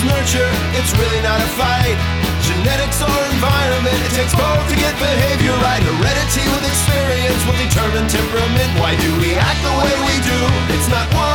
nurture, it's really not a fight. Genetics or environment, it takes both to get behavior right. Heredity with experience will determine temperament. Why do we act the way we do? It's not one